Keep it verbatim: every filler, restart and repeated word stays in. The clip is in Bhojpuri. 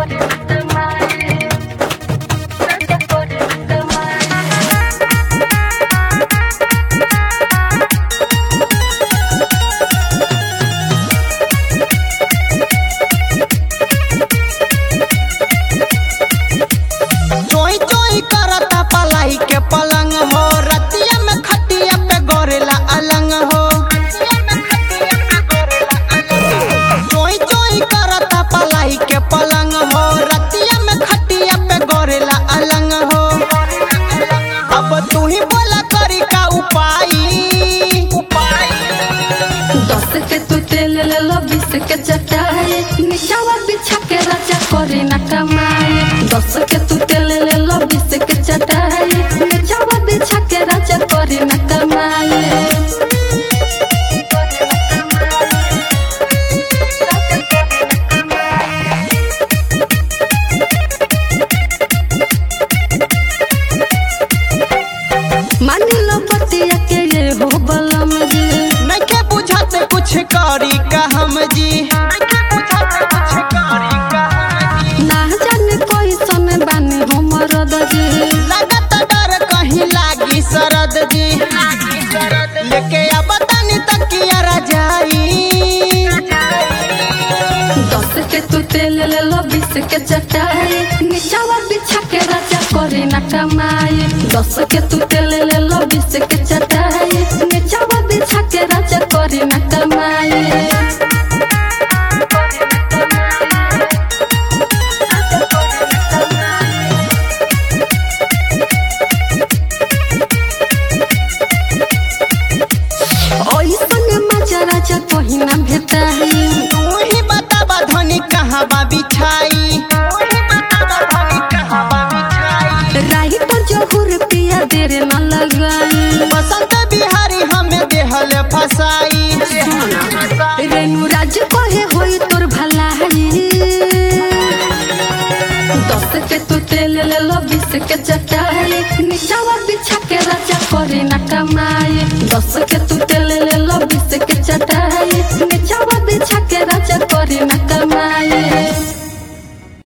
के चटाई निचावा बिछा के राजा करे न कमाए। दस के तू तेल ले लो बीस के चटाई निचावा बिछा के राजा करे न कमाए। मानी लो पतिया के ये हो बलम जी नहीं के बुझाते कुछ करी का हम जी ना जाने कोई सन बानी हमर दजी लगत डर कहीं लागी सरद जी लेके अब तनी तकिया रजाई। दस के तू तेल ले लो बीस के चटाई निचावा बिछा के राजा करे न कमाए। दस के तू तेल ले लो बीस के चटाई निचावा बिछा के राजा करे न कमाए। राजा कहीं ना भेटाई तू ही बतावा धनी कहाँ बा बिछाई राही पर जोहर पिया देर न लगाई। बसंत बिहारी हमें देहल फसाई।